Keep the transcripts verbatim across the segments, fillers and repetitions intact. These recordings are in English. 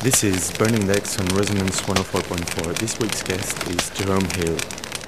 This is Burning Legs on Resonance one oh four point four. This week's guest is Jerome Hill.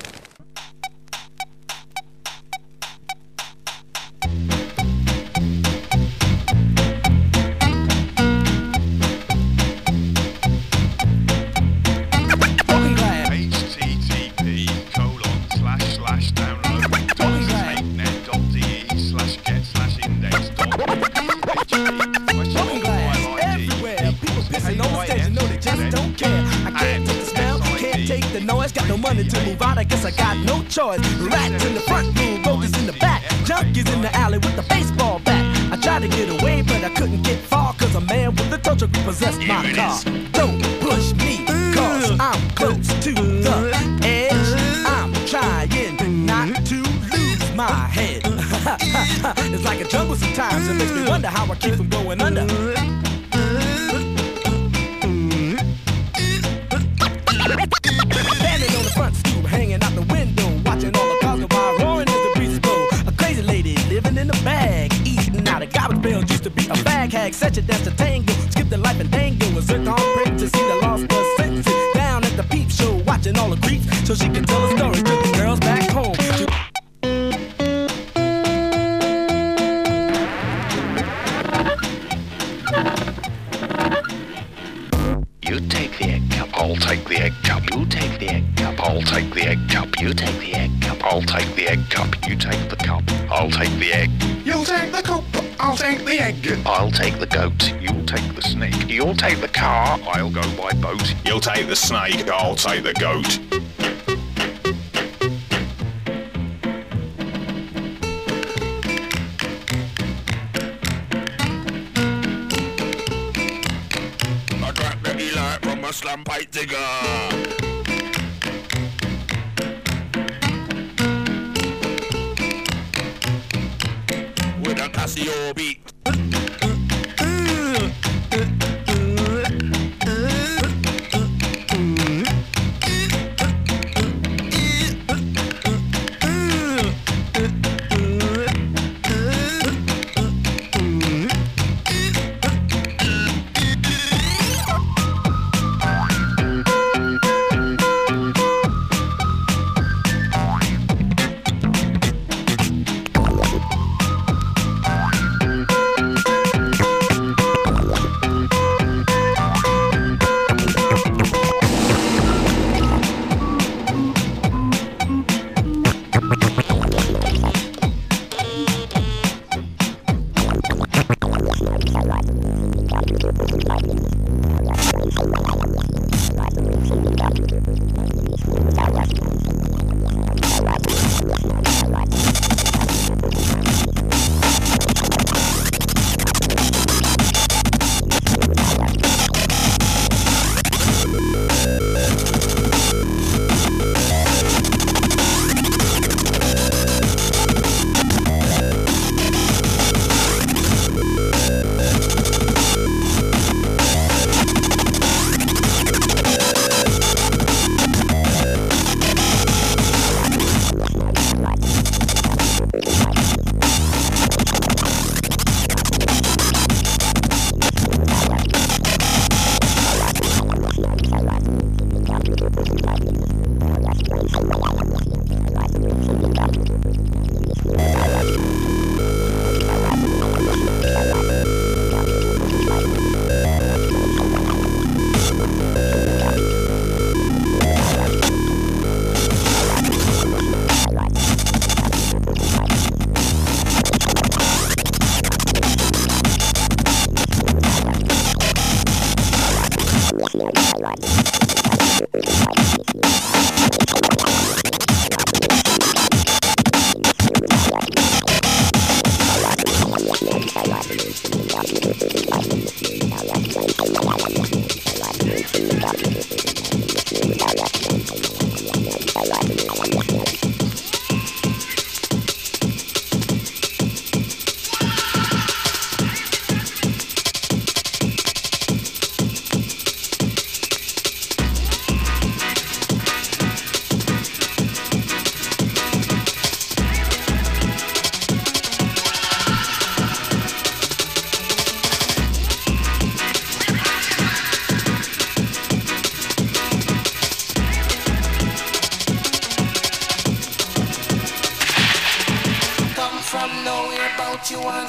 Choice. Rats in the front room, roaches in the back, junkies in the alley with the baseball bat. I tried to get away, but I couldn't get far, cause a man with a tow truck possessed my car. Don't push me, cause I'm close to the edge. I'm trying not to lose my head. It's like a jungle sometimes, it makes me wonder how I keep from going under. Standing on the front stoop, hanging out the window, watching all the cars go by, roaring as the breezes blow. A crazy lady living in a bag, eating out of garbage bales. Used to be a bag hag, such a dance to tango, skipped the life and dango. A zircon prick to see the lost bus sentences. Down at the peep show, watching all the creeps, so she can tell a story to the girls back home. You take the egg cup, I'll take the egg cup. You take the egg cup, I'll take the egg cup. You take the egg cup, I'll take the egg cup. You take the cup, I'll take the egg. You'll take the cup, I'll take the egg. I'll take the goat, you'll take the snake. You'll take the car, I'll go by boat. You'll take the snake, I'll take the goat. I got the Eli from a slum pipe digger. With a Casio beat.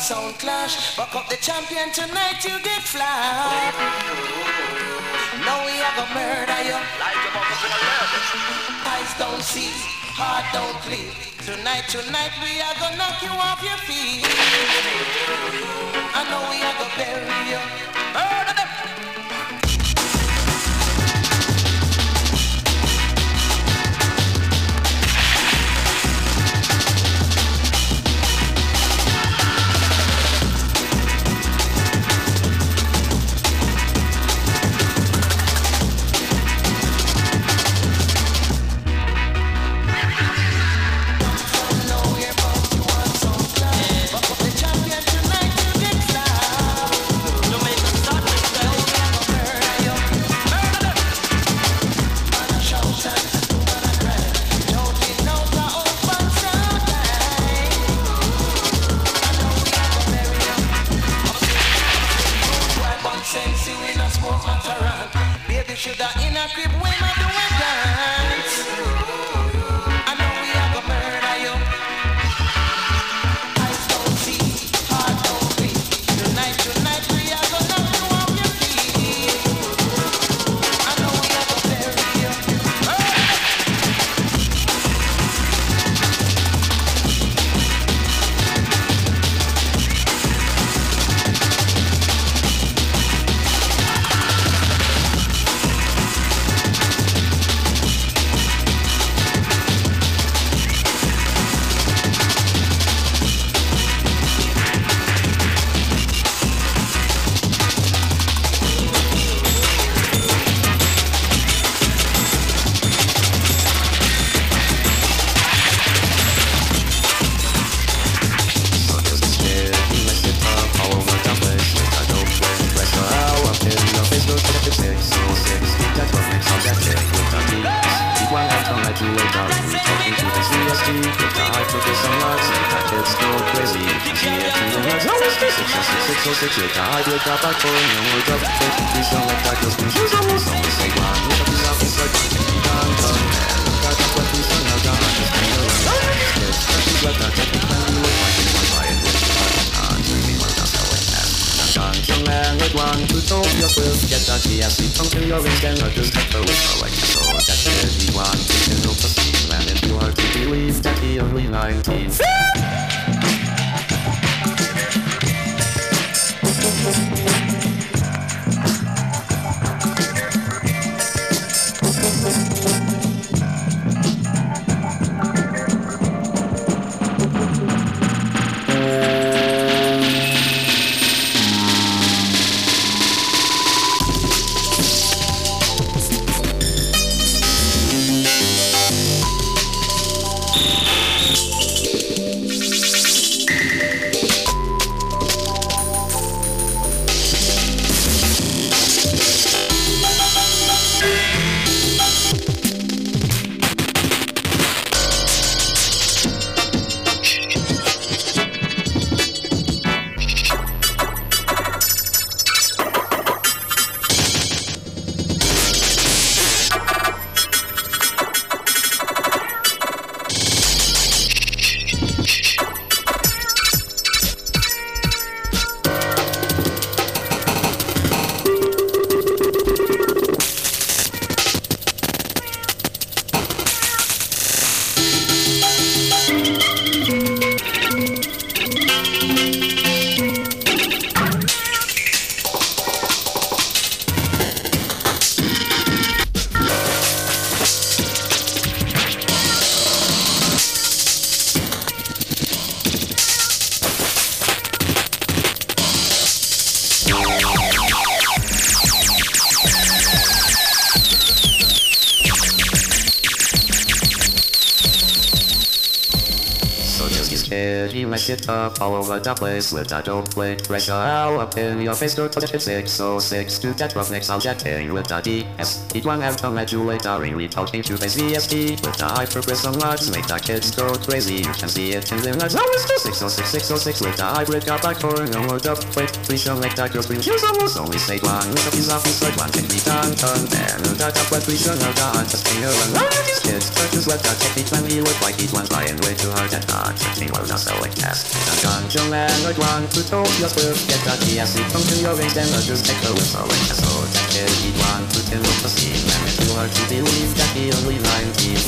sound clash. Buck up the champion tonight, you get flat. Now we are gonna murder you. Eyes don't see, heart don't bleed. Tonight, tonight we are gonna knock you off your feet. I know we are gonna bury you. Murder them. Sugar in a crib when I do a dance. I know we are gonna murder you. Eyes don't see, heart don't beat. Tonight, tonight we are gonna knock you off your feet. I know we are gonna bury you. Sit up all over the place with a dope play. Pressure all up in your face, go touch it six oh six to that rough next I'll jet in with the D S. Eat one out on modulator in retalking to face V S T with the hyper prison logs make the kids go crazy. You can see it in the nuts. Always do six oh six six oh six with the hybrid car back for no more up. Wait, please don't make that girl scream. Here's almost only say one. Look up his office like one. Take me down, turn and that up but please don't know God. Just finger and all of these kids. Touches what that take me when we look like each one's lying way too hard and not touching well not so. heroic task. A conjure man or drawn to Tokyo's birth. Get a T S C from to your intelligence. Take a whistle like a soul. That is he want to kill the scene. And if you are to believe that he only nineteen.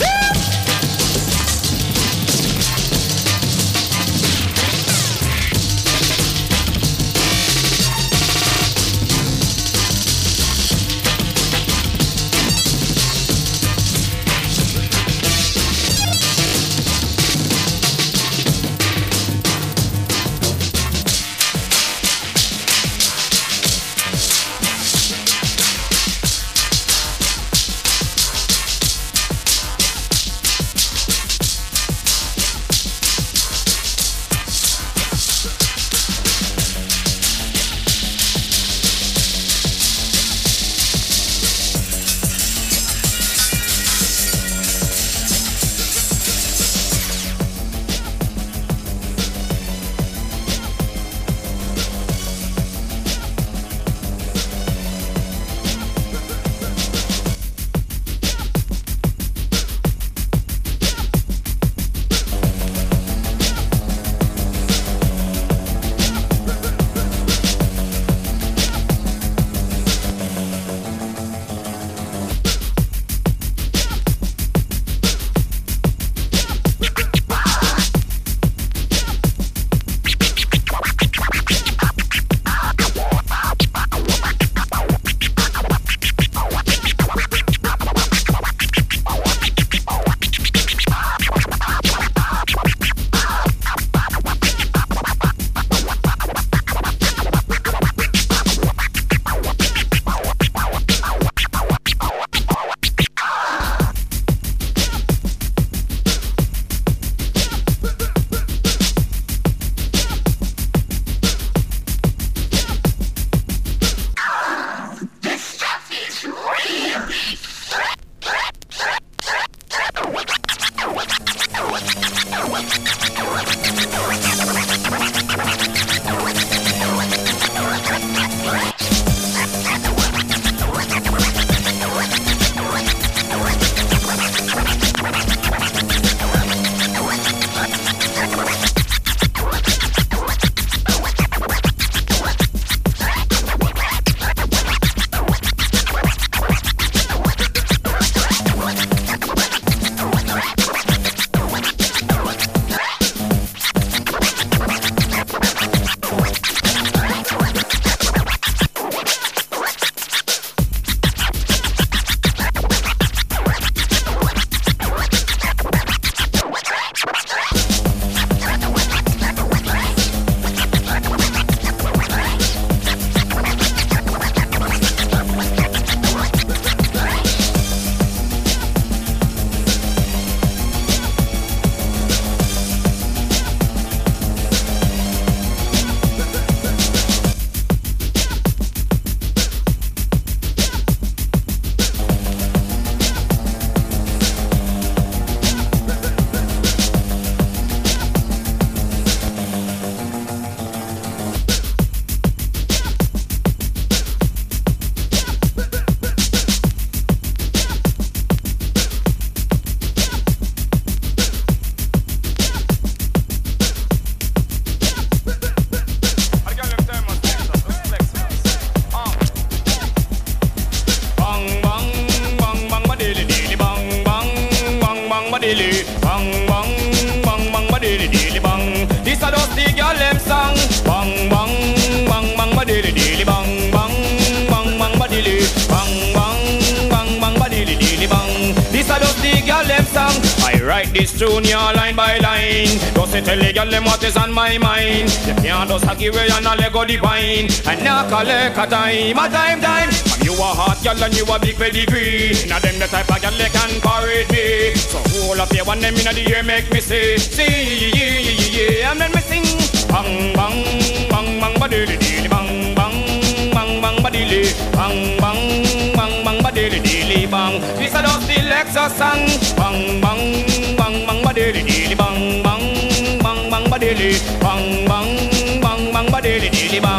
dilly, bang bang bang bang ba dilly dilly bang. This a just the girl them song. Bang bang bang bang ba dilly dilly bang bang bang bang ba dilly bang bang bang bang ba dilly dilly bang. This a just the girl them song. I write this tune here line by line. Just to tell the girl them what is on my mind. You can't just a give away and a let go the wine. And now collect a time, a time time. You a hot girl and you a big pedigree. Now them the type of girl they can parade me. So hold up your one them inna the ear make me say, see yeah yeah yeah yeah. And then me sing, bang bang bang bang ba dilly dilly bang bang bang bang ba dilly bang bang bang bang ba dilly dilly bang. This a just the Lexus song. Bang bang bang bang ba dilly dilly bang bang bang bang ba dilly bang bang bang bang ba dilly dilly bang.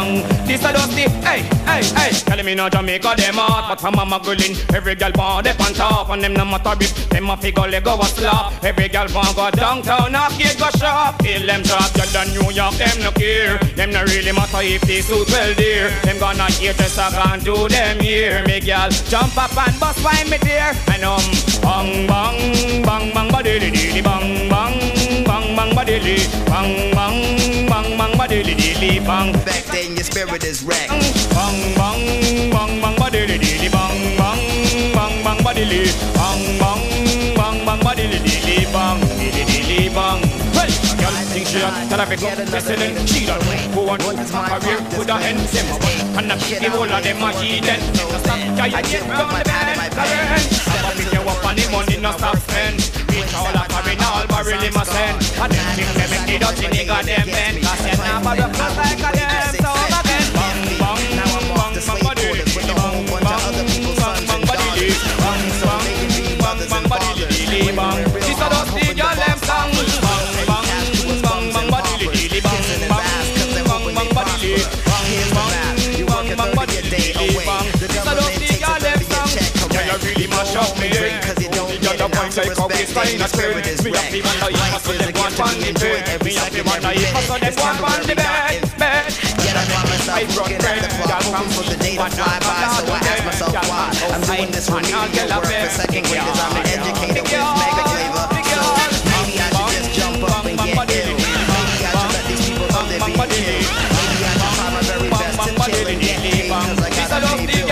this a dusty. Hey, hey, hey. Tell me no Jamaica them hot, but I'm a muggling. Every girl want they on top, and them no matter if them a figure leg go a slap. Every girl want go downtown, arcade go shop. Kill them drop, girl than New York, them no care. Them no really matter if they suit well dear. Them gonna hear just a gone to them here. Me girl jump up and bust find me there. And um, bang bang bang bang badili dili bang bang bang bang badili bang bang bang bang badili dili bang. Back then your spirit is wrecked. Bang bang bang bang badili dili bang bang bang bang badili bang bang bang bang badili dili bang dili dili bang. Well, a girl think she hot, tell her to go listening. She don't go on with her career with her hands. Them a one and a fifty whole of them a heathen. No stop, can't get round the bend. I'm up in your up on the money, no stop spend. Reach all a carry, all barrel in my send. And then think they make the dirty nigga them bend. Cause they're not about to close like a them. So I'm a bend. Bang, bang, now I'm off to slave quarters with a whole bunch of other people's sons and daughters. Bang, so they can be mothers and fathers. When we're in real hard, hoping the boss bang, bang, bang, bang, badili, kissing his ass cause they're hoping they prosper. Here's the map, you work a third of your day away. The government takes a third of your check, correct. You won't drink cause you don't get an ounce of respect. Then your spirit is wrecked. Life is a gift to be enjoyed every second, every minute. It's temporary, not infinite. Yet I find myself looking at the clock, hoping for the day to fly by. So I ask myself why. I'm doing this for media work for second graders. I'm an educator with mega flavor. So maybe I should just jump up and get ill. Maybe I should let these people know they're being killed. Maybe I should try my very best to chill and get paid cause I gotta pay bills.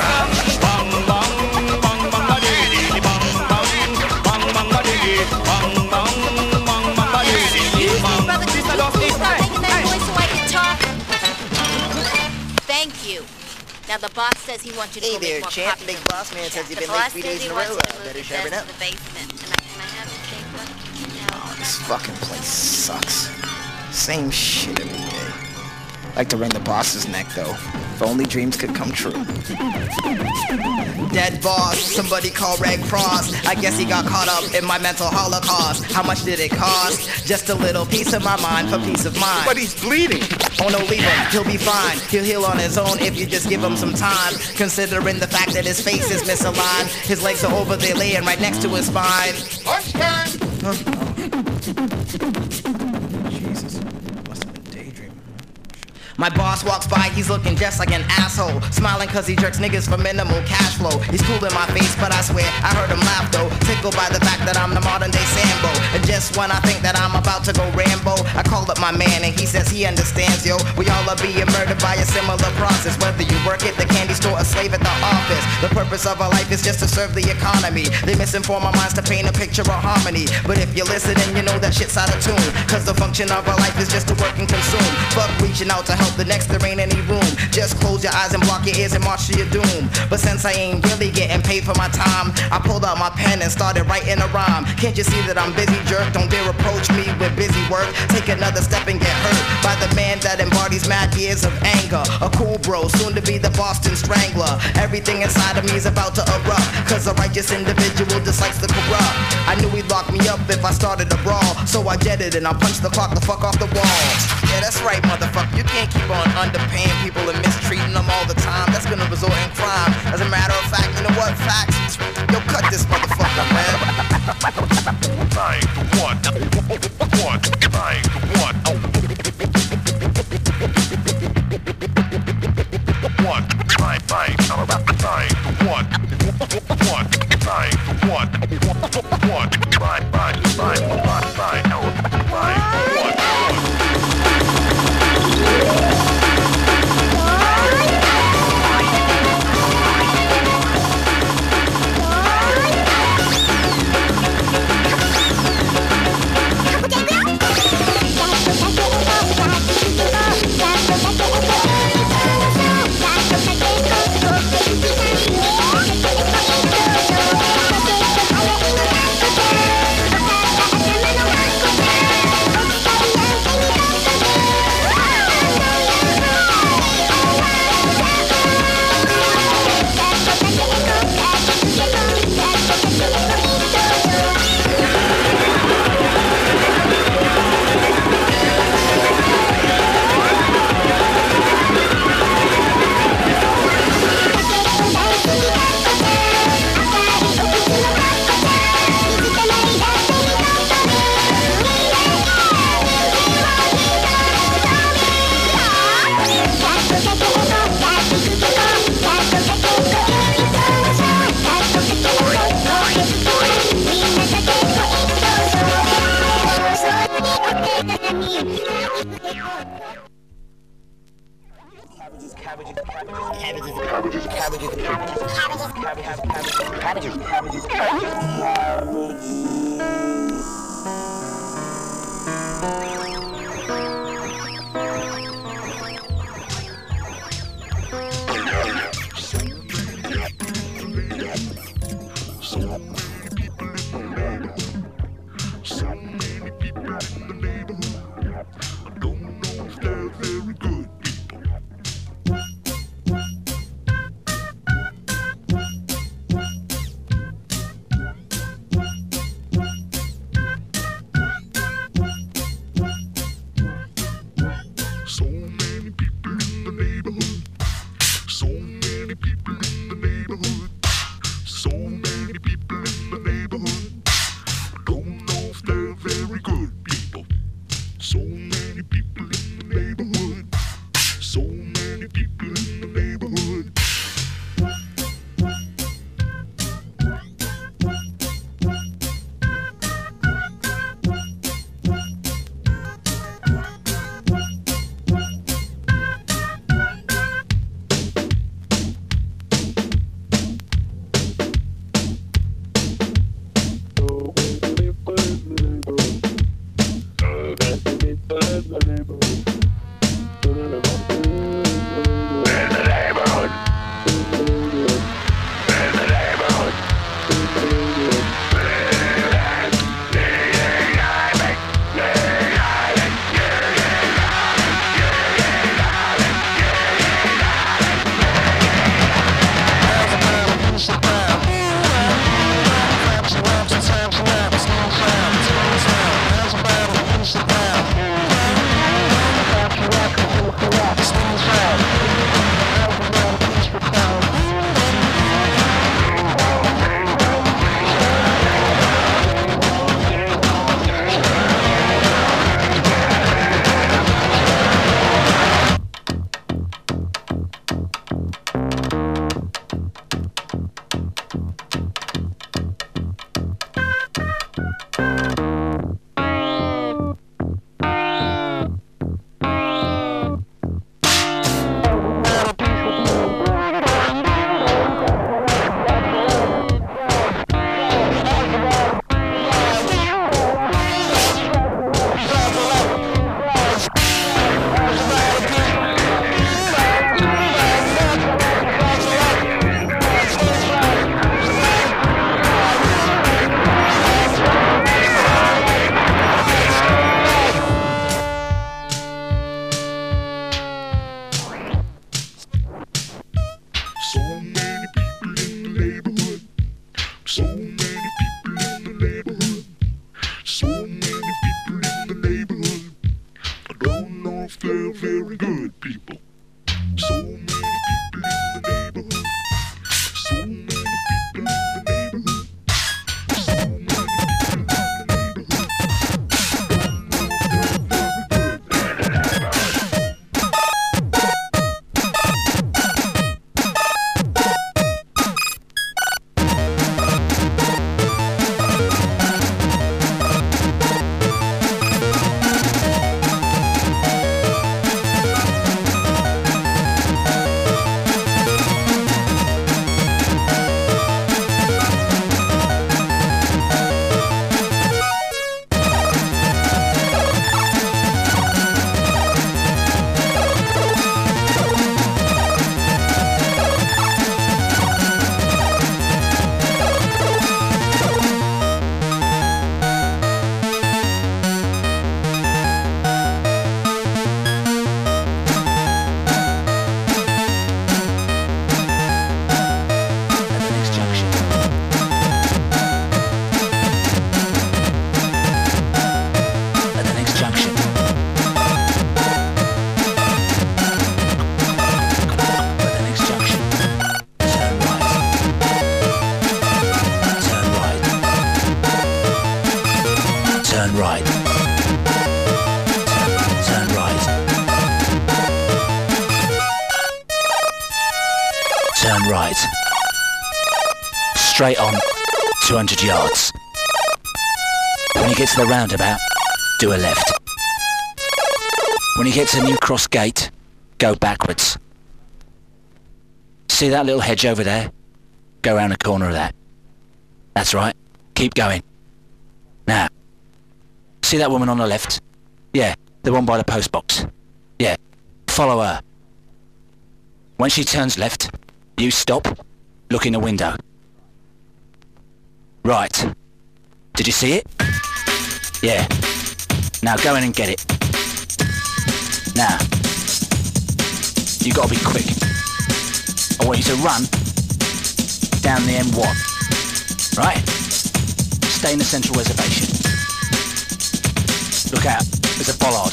Thank you. Now the boss says he wants you to Hey go there, make more champ. copies. Big boss man says you've The been late boss three says days he in a wants row. you to I move better the sharpen desk up. to the basement. Can I, can I have the chamber? Oh, this fucking place sucks. Same shit every day. Like to wring the boss's neck though. If only dreams could come true. Dead boss, somebody call Red Cross. I guess he got caught up in my mental holocaust. How much did it cost? Just a little piece of my mind for peace of mind. But he's bleeding. Oh no, leave him, he'll be fine. He'll heal on his own if you just give him some time. Considering the fact that his face is misaligned. His legs are over there laying right next to his spine. Lunch time. Huh? Jesus, must have been daydreaming. My boss walks by, he's looking just like an asshole. Smiling cause he jerks niggas for minimal cash flow. He's cool in my face, but I swear I heard him laugh though. Tickled by the fact that I'm the modern day Sambo. And just when I think that I'm about to go Rambo, I call up my man and he says he understands, yo. We all are being murdered by a similar process. Whether you work at the candy store or slave at the office. The purpose of our life is just to serve the economy. They misinform our minds to paint a picture of harmony. But if you're listening, you know that shit's out of tune. Cause the function of our life is just to work and consume. Fuck reaching out to help the next, there ain't any room. Just close your eyes and block your ears and march to your doom. But since I ain't really getting paid for my time, I pulled out my pen and started writing a rhyme. Can't you see that I'm busy, jerk? Don't dare approach me with busy work. Take another step and get hurt by the man that embodies mad years of anger. A cool bro, soon to be the Boston Strangler. Everything inside of me is about to erupt, cause a righteous individual dislikes the corrupt. I knew he'd lock me up if I started a brawl, so I jetted and I punched the clock the fuck off the wall. Yeah, that's right, motherfucker. You can't keep on underpaying people and mistreating them all the time. That's gonna result in crime. As a matter of fact, you know what? Facts. Yo, cut this motherfucker, man. Nine to one. One. Nine to one. One. Nine. Nine. Nine to one. One. Nine to one. One. Nine. Nine. Nine. Nine. Nine. Nine. One. Thank you. cabbages, cabbages, cabbages, cabbages, cabbages, cabbages, cabbages, Straight on, two hundred yards. When you get to the roundabout, do a left. When you get to New Cross Gate, go backwards. see that little hedge over there? Go around the corner of that. That's right. Keep going. Now, see that woman on the left? Yeah, the one by the post box. Yeah, follow her. When she turns left, you stop, look in the window. Right. Did you see it? Yeah. Now go in and get it. Now, you gotta be quick. I want you to run down the M one. Right? Stay in the central reservation. Look out, there's a bollard.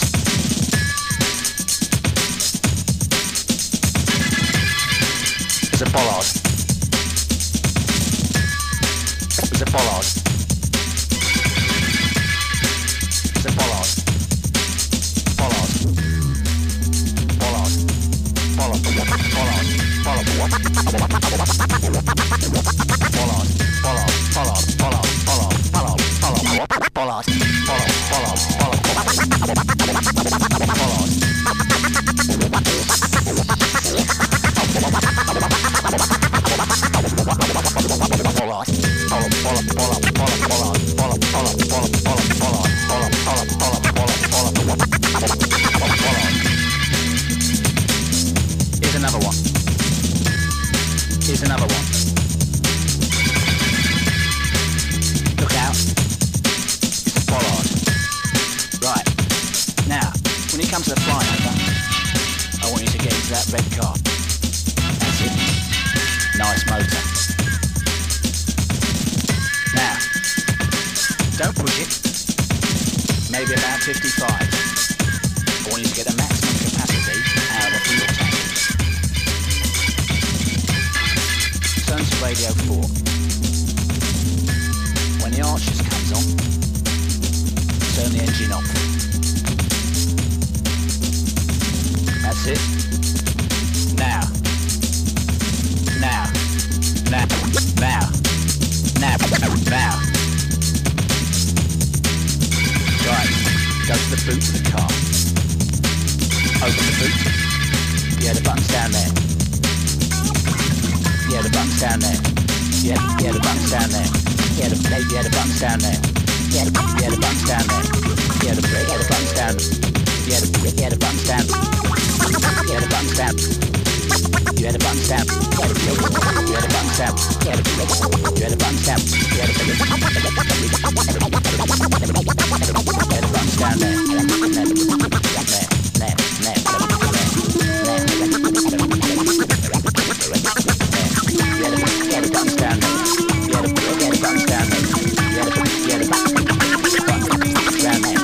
There's a bollard. There's a bollard. There's a bollard. Bollard. Bollard. Bollard. Bollard. Bollard. Bollard. Bollard. Bollard. Bollard. Bollard. Bollard. Bollard. Bollard. Bollard. Here's another one. Here's another one. Look out. It's a bollard. Right. Now, when it comes to the flying over, I want you to get into that red car. That's it. Nice motor. Now, don't push it. Maybe about fifty-five. I want you to get the maximum capacity out of the fuel tank. Turn to radio four. When the Archers comes on, turn the engine off. That's it. Now. Now. Now. Now. Now. Now. Right. Go to the boot of the car. Open the boot. Yeah, the button's down there. Yeah, the button's down there. Yeah, yeah, the button's down there. Yeah, the yeah, the button's down there. Yeah, the yeah, the button's down there. Yeah, the yeah, the button's down. Yeah, the yeah, the button's down. Yeah, the button's down. Yeah, the button's down. Yeah, the yeah, the button's down. Yeah, the yeah, the button's down. Yeah, the yeah, the button's down there. There, there, yeah, the button's down there. Yeah, the yeah, the button's down there. Yeah, the yeah, the button's down there.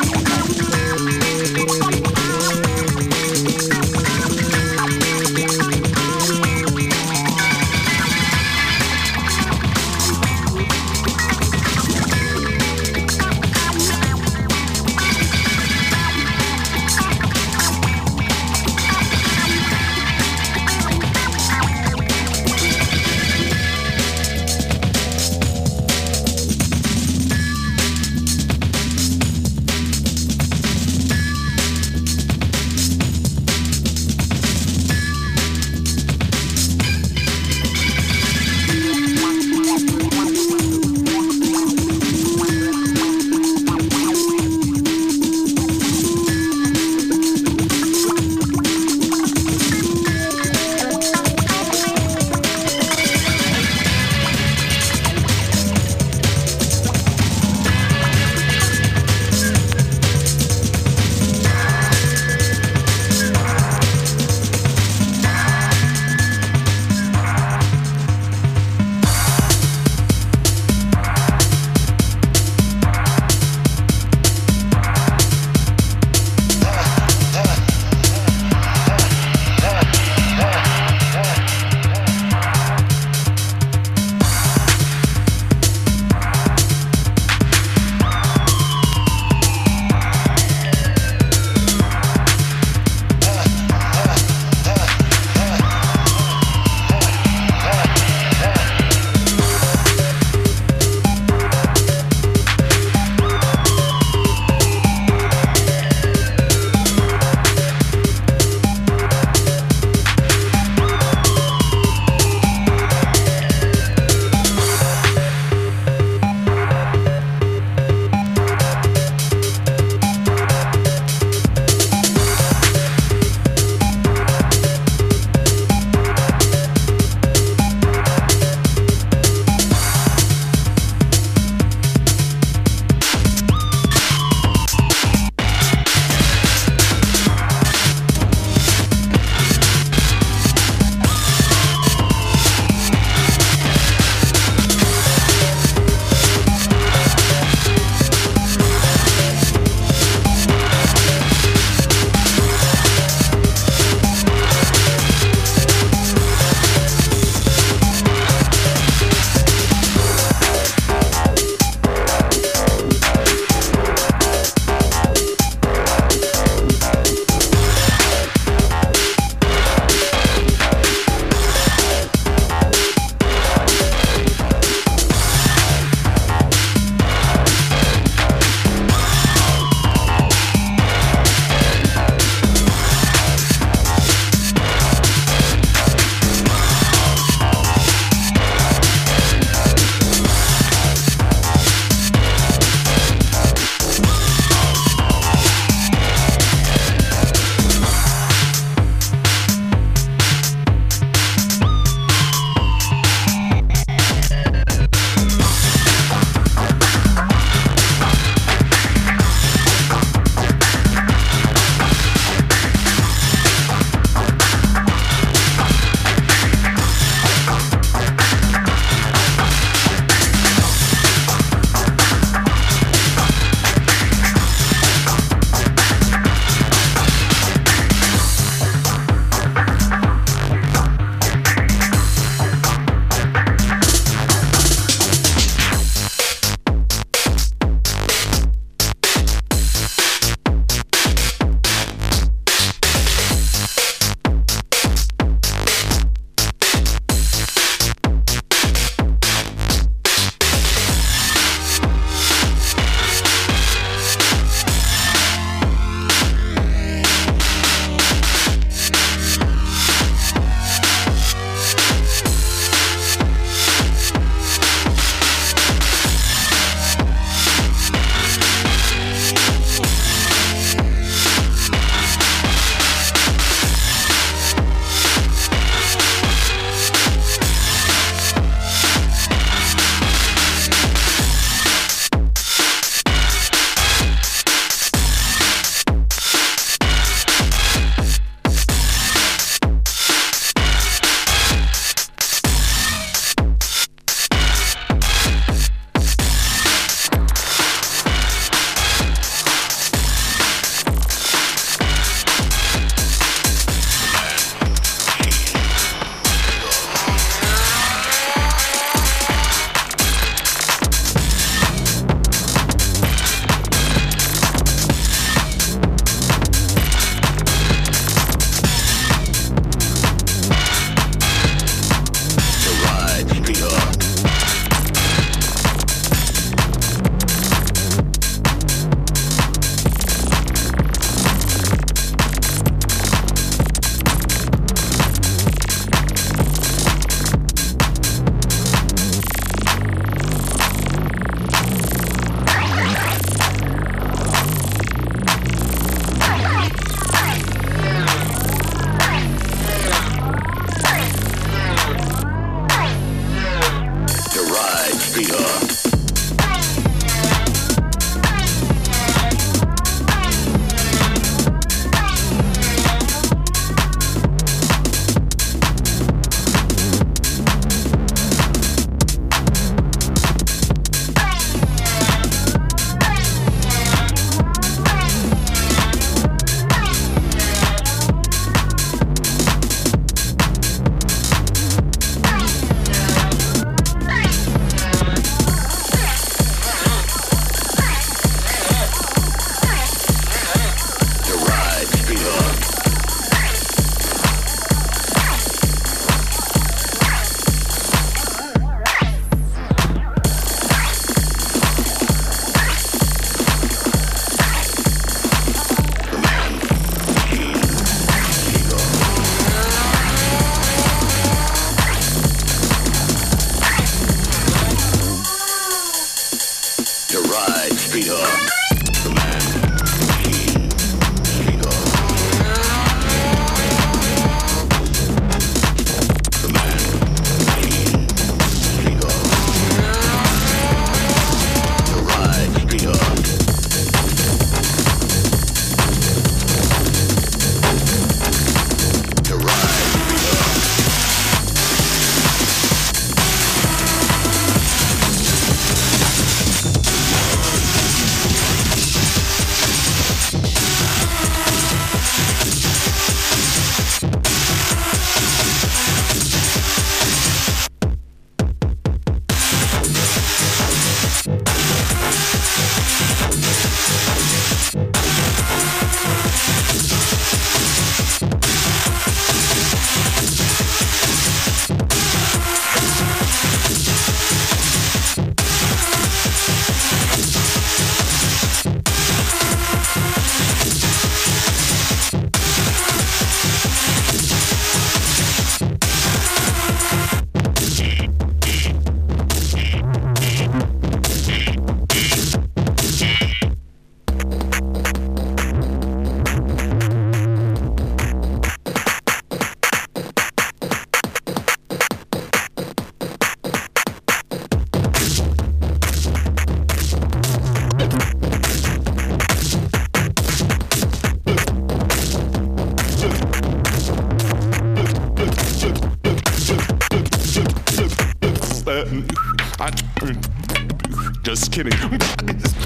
Just kidding. Just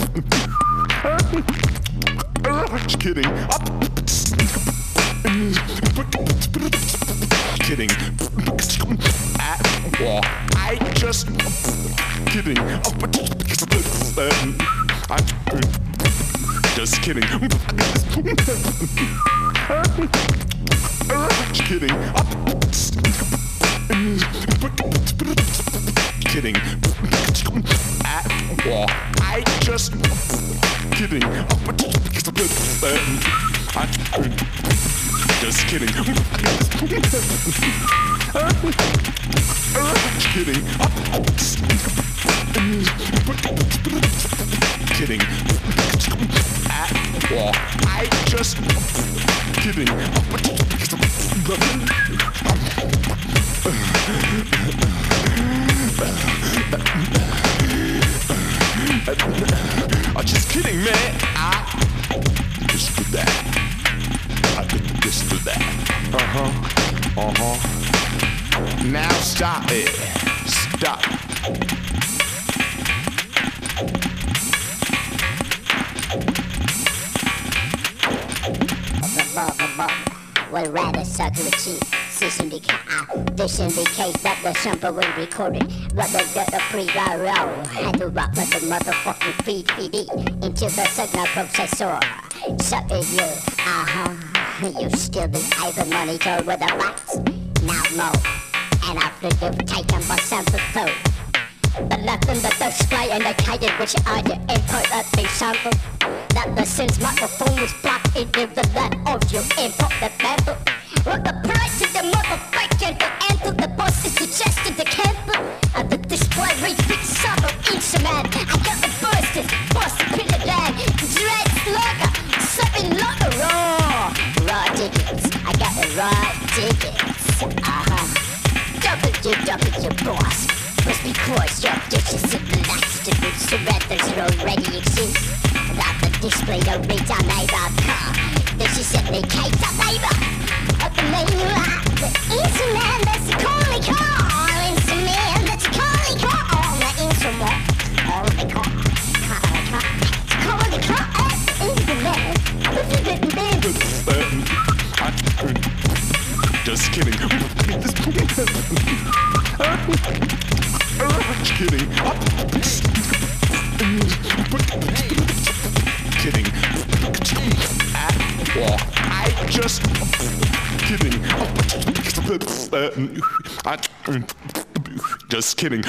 kidding. Kidding. I just kidding. Just kidding. Kidding. Kidding. I just kidding. Just kidding. Kidding. Kidding. I just kidding. I'm just kidding, man. I just did that. I just did that. Uh huh. Uh huh. Now stop it. Stop. Well, rather circular cheap. Session became audition the case that the sample we recorded. Rather get a pre-roll. Had to rock with the motherfucking feed P D into the signal processor. So is you, uh-huh. You still the Ivan monitor with the lights. Now more. And after you've taken my sample code. But left in the display indicated which are the input of the sample. That the sense microphone was blocked into the that audio input the sample. What the price of the motherfucker to enter the boss is suggested the camper. At the display repeat sample instrument. I got the bursted, bust pin the land. Dread slugger, seven longer raw. Raw tickets, I got the raw tickets. Uh-huh. W W boss. was because your dish is everlasting with surrenders that already exist. Without the display to read our neighbor car. This is simply case of neighbor. But the main the instrument that's the calling car. Instrument that's the calling car. On the instrument. On the car. Car on the car. It's calling the car. Instrument. Just kidding. Just kidding. Kidding. I just kidding. Just kidding.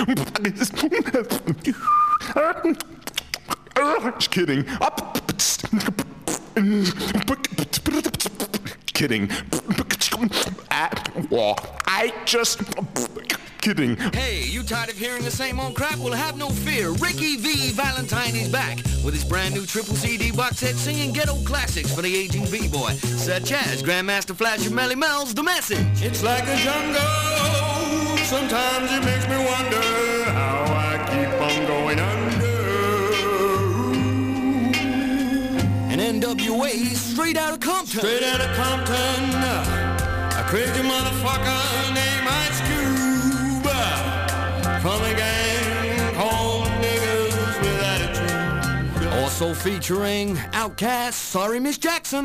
Just kidding. Kidding. I just kidding. Hey, you tired of hearing the same old crap? Well, have no fear. Ricky V. Valentine is back with his brand new triple C D box set singing ghetto classics for the aging B-boy, such as Grandmaster Flash of Melly Mel's The Message. It's like a jungle. Sometimes it makes me wonder how I keep on going under. And N W A straight out of Compton. Straight out of Compton. A crazy motherfucker named Ice Cube. From a gang called Niggas with Attitude. Also featuring Outkast, Sorry Miss Jackson.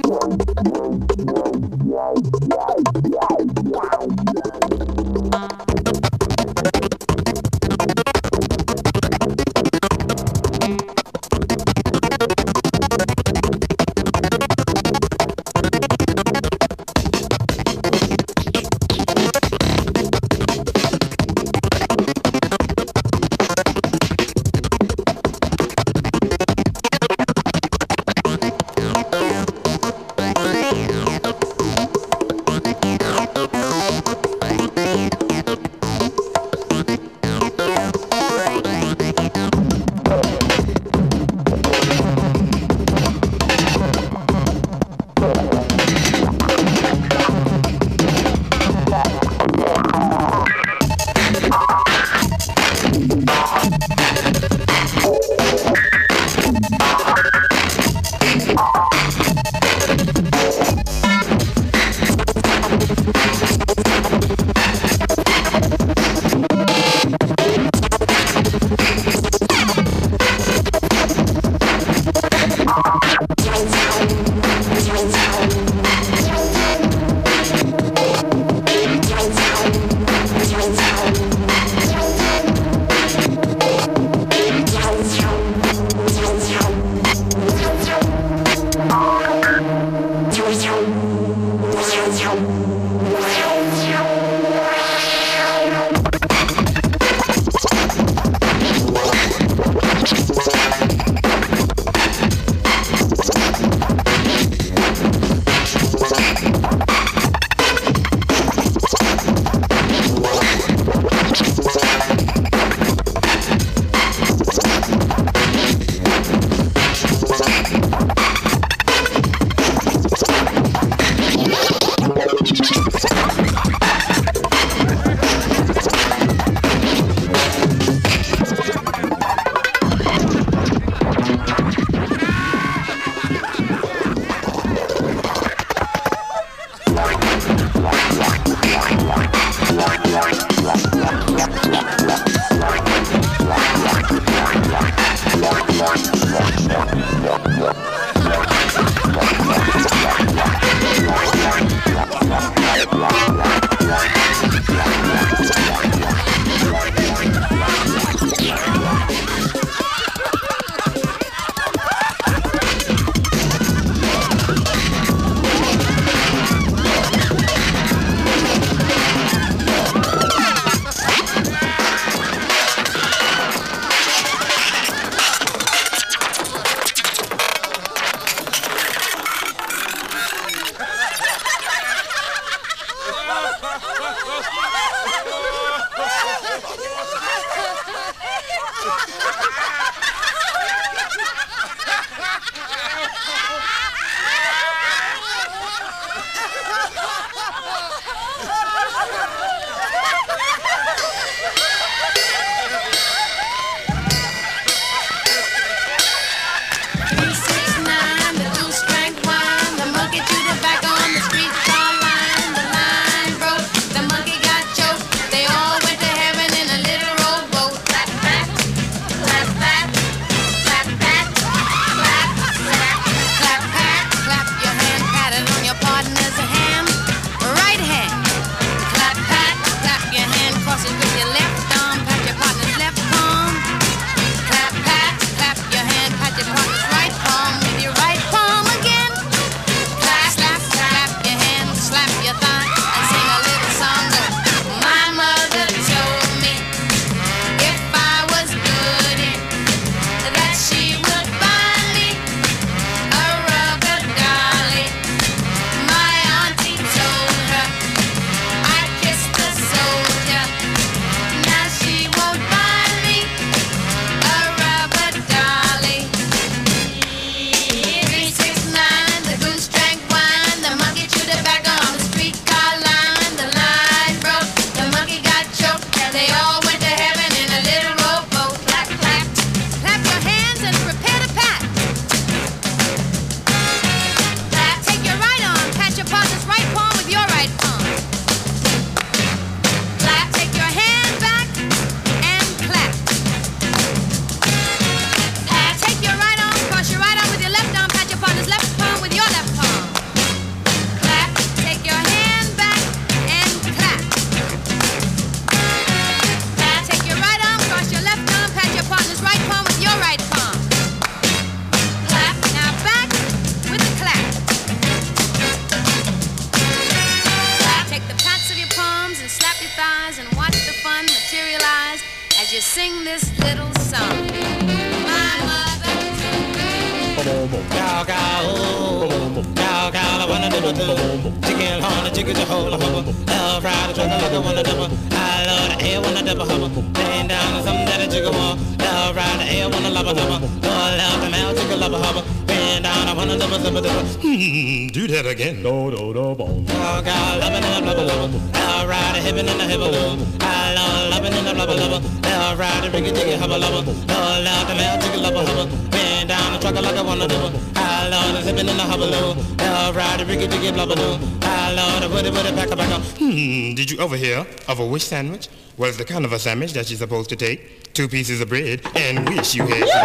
they all went to heaven in a little rowboat. Clap, clap. Clap your hands and prepare to pat. Clap. Take your right arm, pat your partner's right palm with your right palm. Clap. Take your hand back and clap. Clap. Take your right arm, cross your right arm with your left arm, pat your partner's left palm with your left palm. Clap. Take your hand back and clap. Clap. Take your right arm, cross your left arm, pat your partner's right palm with your right palm. Clap. Now back with the clap. Clap. Take the pats of your palms and slap your thighs and watch the fun materialize as you sing this little song. My mother. Cow, cow, oh, cow, cow, I wanna do do. Chicken horn, a chicken to hold a hubble. Love fried, a trucker like I wanna double. I love the air, wanna double hubble. Laying down on something that a chicken want. Love fried, the air, wanna love a hubble. Lord, love the male, chicken love a hubble. Laying down, I wanna double, double, double. Hmm, do that again. Do, do, do, boom. Cow, cow, loving in the blubber, blubber. Love fried, the hippin' in the hibble, I love loving in the blubber, blubber. Love fried, the ricky, chicken, hubble, hubble. Lord, love the male, chicken love a hubble. Laying down, the trucker like I wanna double. I love the zippin' in the hubbaloo. Love ride the ricky diggy blubbaloo. I love the woody woody pack a pack. Hmm, did you ever hear of a wish sandwich? Well, it's the kind of a sandwich that you're supposed to take two pieces of bread and wish you had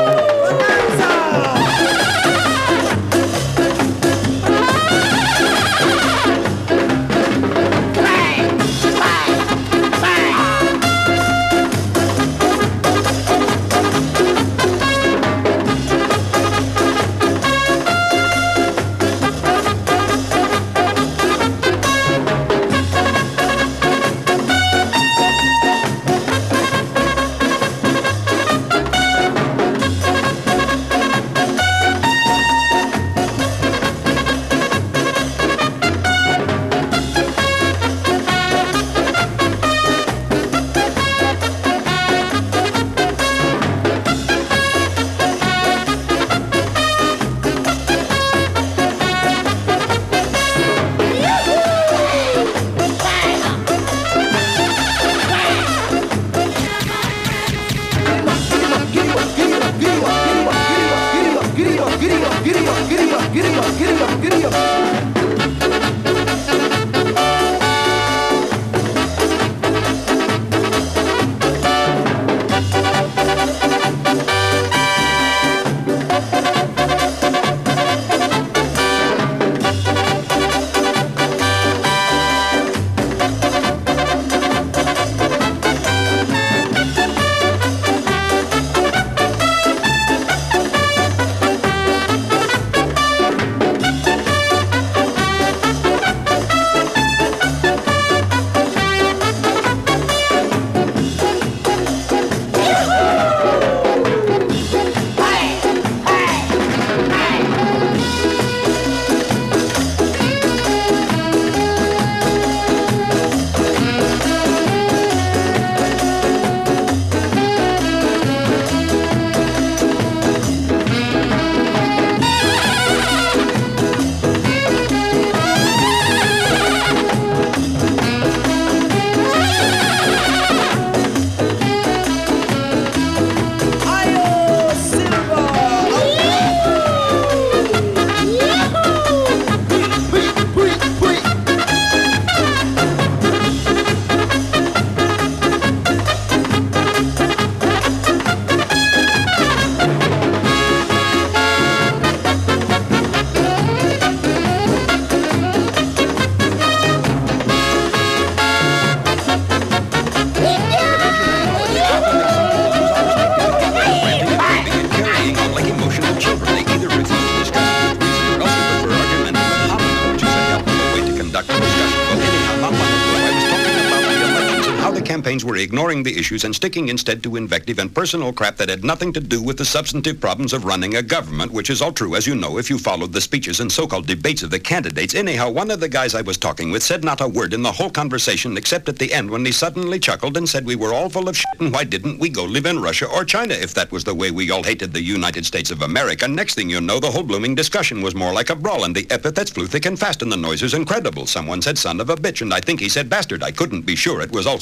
campaigns were ignoring the issues and sticking instead to invective and personal crap that had nothing to do with the substantive problems of running a government, which is all true, as you know, if you followed the speeches and so-called debates of the candidates. Anyhow, one of the guys I was talking with said not a word in the whole conversation except at the end when he suddenly chuckled and said we were all full of shit and why didn't we go live in Russia or China if that was the way we all hated the United States of America. Next thing you know, the whole blooming discussion was more like a brawl and the epithets flew thick and fast and the noise was incredible. Someone said son of a bitch and I think he said bastard. I couldn't be sure. It was all so confusing.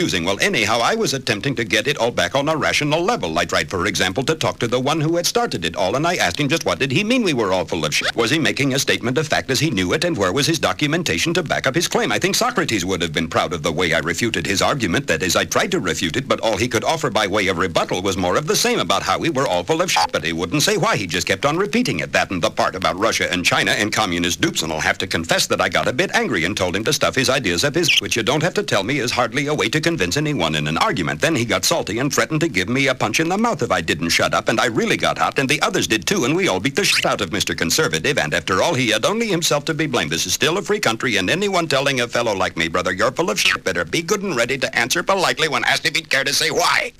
confusing. Well, anyhow, I was attempting to get it all back on a rational level. I tried, for example, to talk to the one who had started it all, and I asked him just what did he mean we were all full of shit. Was he making a statement of fact as he knew it, and where was his documentation to back up his claim? I think Socrates would have been proud of the way I refuted his argument. That is, I tried to refute it, but all he could offer by way of rebuttal was more of the same about how we were all full of shit. But he wouldn't say why. He just kept on repeating it. That and the part about Russia and China and communist dupes, and I'll have to confess that I got a bit angry and told him to stuff his ideas up his, which you don't have to tell me is hardly a way to convince anyone in an argument. Then he got salty and threatened to give me a punch in the mouth if I didn't shut up, and I really got hot, and the others did too, and we all beat the shit out of Mister Conservative, and after all, he had only himself to be blamed. This is still a free country, and anyone telling a fellow like me, brother, you're full of shit, better be good and ready to answer politely when asked if he'd care to say why.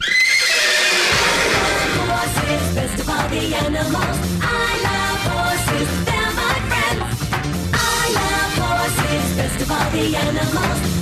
Horses, best of all the animals. I love horses, they're my friends. I love horses, best of all the animals.